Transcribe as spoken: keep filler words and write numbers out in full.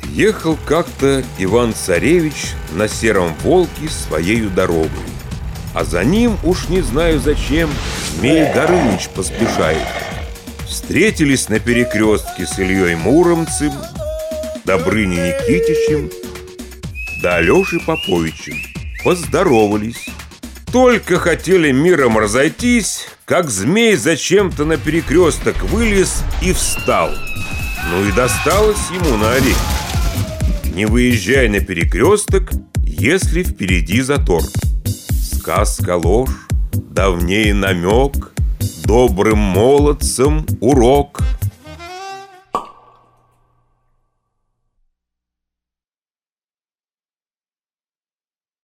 Ехал как-то Иван-царевич на сером волке своею дорогой, а за ним, уж не знаю зачем, Змей Горыныч поспешает. Встретились на перекрестке с Ильей Муромцем, Добрыней Никитичем да Алешей Поповичем. Поздоровались. Только хотели миром разойтись, как змей зачем-то на перекресток вылез и встал. Ну и досталось ему на орехи. Не выезжай на перекресток, если впереди затор. Сказка ложь, давней намек, добрым молодцам урок.